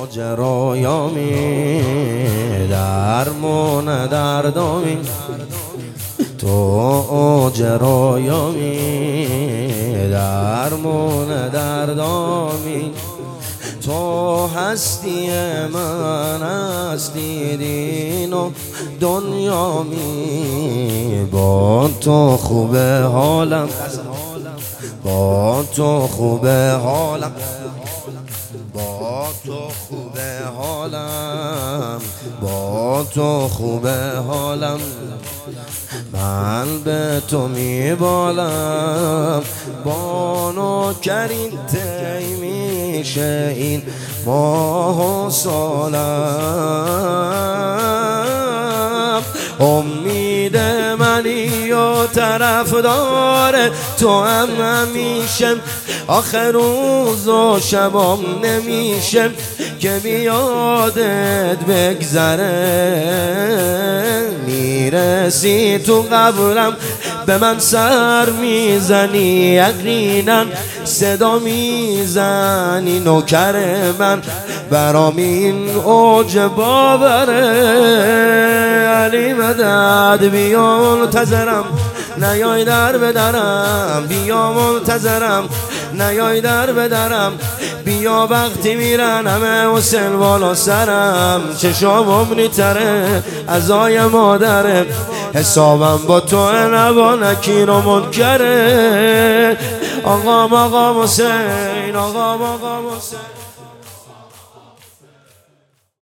ماجرایامی درمون دردامی تو جرایامی درمون دردامی تو هستی من هستی دین و دنیامی با تو خوبه حالم با تو خوبه حالم با تو خوبه حالم با تو خوبه حالم من به تو میبالم بانو کرین تی میشه این ماه و سالم امید منی و طرفدار تو هم همیشه آخر روز و شبام نمیشه که بیادت بگذره میرسی تو قبرم به من سر میزنی یقینا صدا میزنی نوکر من برام این اوج باوره علی مدد بیا منتظرم نیای در بدرم بیا منتظرم نیای در بدرم بیا وقتی میرن همه حسین بالا سرم چشام نیتره ازای مادره حسابم با تو نبا نکیر و منکره آقا حسین آقا حسین